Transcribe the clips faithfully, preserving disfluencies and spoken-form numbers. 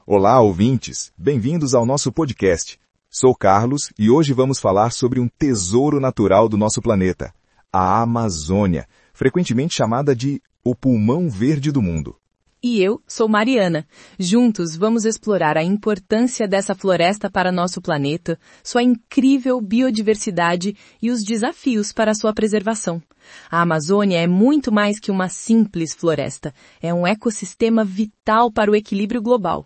Olá, ouvintes! Bem-vindos ao nosso podcast. Sou Carlos e hoje vamos falar sobre um tesouro natural do nosso planeta, a Amazônia, frequentemente chamada de o pulmão verde do mundo. E eu sou Mariana. Juntos vamos explorar a importância dessa floresta para nosso planeta, sua incrível biodiversidade e os desafios para sua preservação. A Amazônia é muito mais que uma simples floresta. É um ecossistema vital para o equilíbrio global.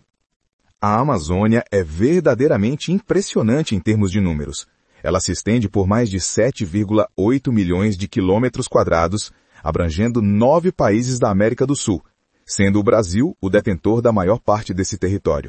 A Amazônia é verdadeiramente impressionante em termos de números. Ela se estende por mais de sete vírgula oito milhões de quilômetros quadrados, abrangendo nove países da América do Sul, sendo o Brasil o detentor da maior parte desse território.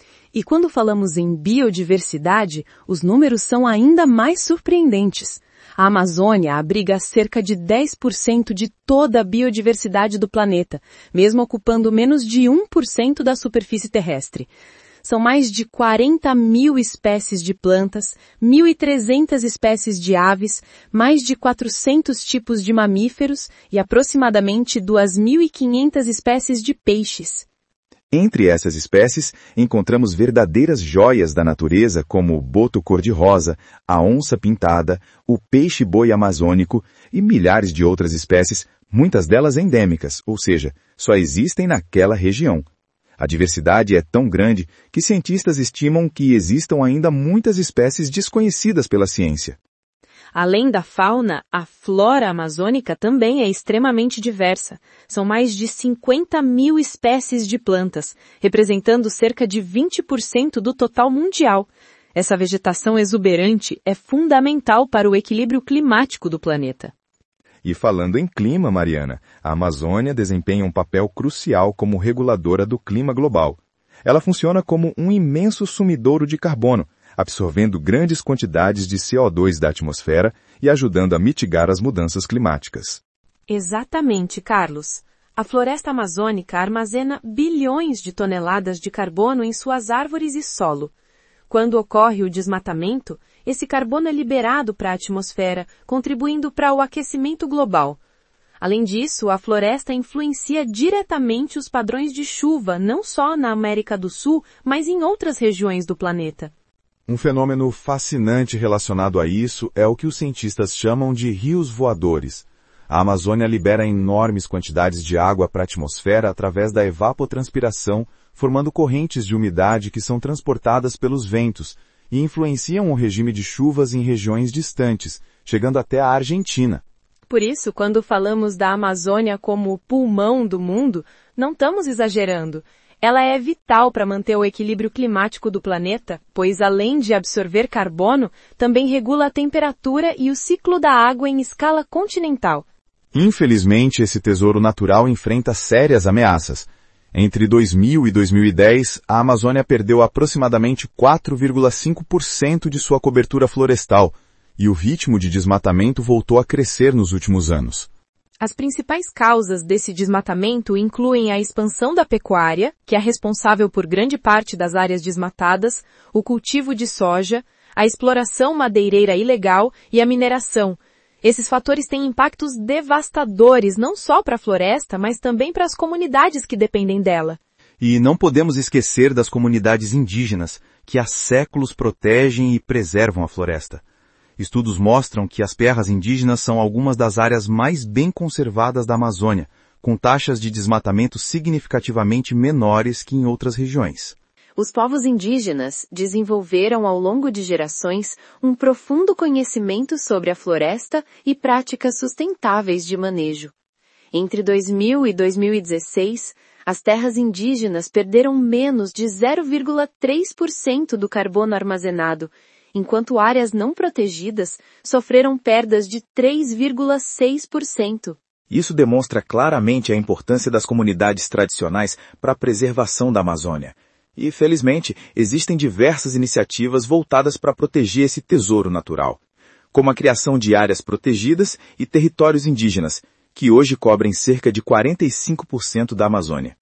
E quando falamos em biodiversidade, os números são ainda mais surpreendentes. A Amazônia abriga cerca de dez por cento de toda a biodiversidade do planeta, mesmo ocupando menos de um por cento da superfície terrestre. São mais de quarenta mil espécies de plantas, mil e trezentas espécies de aves, mais de quatrocentos tipos de mamíferos e aproximadamente duas mil e quinhentas espécies de peixes. Entre essas espécies, encontramos verdadeiras joias da natureza como o boto cor-de-rosa, a onça pintada, o peixe-boi amazônico e milhares de outras espécies, muitas delas endêmicas, ou seja, só existem naquela região. A diversidade é tão grande que cientistas estimam que existam ainda muitas espécies desconhecidas pela ciência. Além da fauna, a flora amazônica também é extremamente diversa. São mais de cinquenta mil espécies de plantas, representando cerca de vinte por cento do total mundial. Essa vegetação exuberante é fundamental para o equilíbrio climático do planeta. E falando em clima, Mariana, a Amazônia desempenha um papel crucial como reguladora do clima global. Ela funciona como um imenso sumidouro de carbono, absorvendo grandes quantidades de C O dois da atmosfera e ajudando a mitigar as mudanças climáticas. Exatamente, Carlos. A floresta amazônica armazena bilhões de toneladas de carbono em suas árvores e solo. Quando ocorre o desmatamento, esse carbono é liberado para a atmosfera, contribuindo para o aquecimento global. Além disso, a floresta influencia diretamente os padrões de chuva, não só na América do Sul, mas em outras regiões do planeta. Um fenômeno fascinante relacionado a isso é o que os cientistas chamam de rios voadores. A Amazônia libera enormes quantidades de água para a atmosfera através da evapotranspiração, formando correntes de umidade que são transportadas pelos ventos e influenciam o regime de chuvas em regiões distantes, chegando até a Argentina. Por isso, quando falamos da Amazônia como o pulmão do mundo, não estamos exagerando. Ela é vital para manter o equilíbrio climático do planeta, pois além de absorver carbono, também regula a temperatura e o ciclo da água em escala continental. Infelizmente, esse tesouro natural enfrenta sérias ameaças. Entre dois mil e dois mil e dez, a Amazônia perdeu aproximadamente quatro vírgula cinco por cento de sua cobertura florestal, e o ritmo de desmatamento voltou a crescer nos últimos anos. As principais causas desse desmatamento incluem a expansão da pecuária, que é responsável por grande parte das áreas desmatadas, o cultivo de soja, a exploração madeireira ilegal e a mineração. Esses fatores têm impactos devastadores não só para a floresta, mas também para as comunidades que dependem dela. E não podemos esquecer das comunidades indígenas, que há séculos protegem e preservam a floresta. Estudos mostram que as terras indígenas são algumas das áreas mais bem conservadas da Amazônia, com taxas de desmatamento significativamente menores que em outras regiões. Os povos indígenas desenvolveram ao longo de gerações um profundo conhecimento sobre a floresta e práticas sustentáveis de manejo. Entre dois mil e dois mil e dezesseis, as terras indígenas perderam menos de zero vírgula três por cento do carbono armazenado, enquanto áreas não protegidas sofreram perdas de três vírgula seis por cento. Isso demonstra claramente a importância das comunidades tradicionais para a preservação da Amazônia. E, felizmente, existem diversas iniciativas voltadas para proteger esse tesouro natural, como a criação de áreas protegidas e territórios indígenas, que hoje cobrem cerca de quarenta e cinco por cento da Amazônia.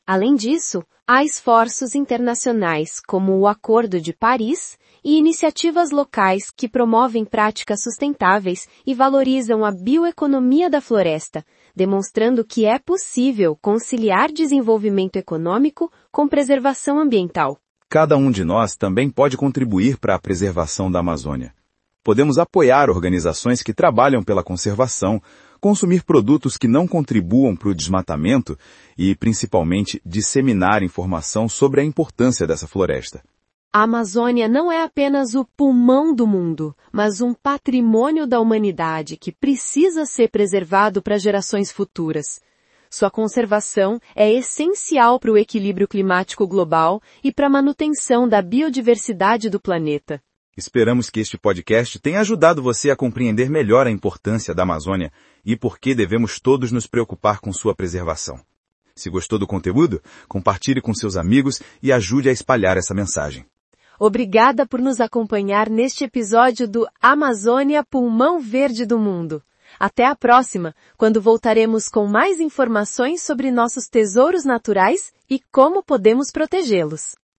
Além disso, há esforços internacionais como o Acordo de Paris e iniciativas locais que promovem práticas sustentáveis e valorizam a bioeconomia da floresta, demonstrando que é possível conciliar desenvolvimento econômico com preservação ambiental. Cada um de nós também pode contribuir para a preservação da Amazônia. Podemos apoiar organizações que trabalham pela conservação, consumir produtos que não contribuam para o desmatamento e, principalmente, disseminar informação sobre a importância dessa floresta. A Amazônia não é apenas o pulmão do mundo, mas um patrimônio da humanidade que precisa ser preservado para gerações futuras. Sua conservação é essencial para o equilíbrio climático global e para a manutenção da biodiversidade do planeta. Esperamos que este podcast tenha ajudado você a compreender melhor a importância da Amazônia e por que devemos todos nos preocupar com sua preservação. Se gostou do conteúdo, compartilhe com seus amigos e ajude a espalhar essa mensagem. Obrigada por nos acompanhar neste episódio do Amazônia Pulmão Verde do Mundo. Até a próxima, quando voltaremos com mais informações sobre nossos tesouros naturais e como podemos protegê-los.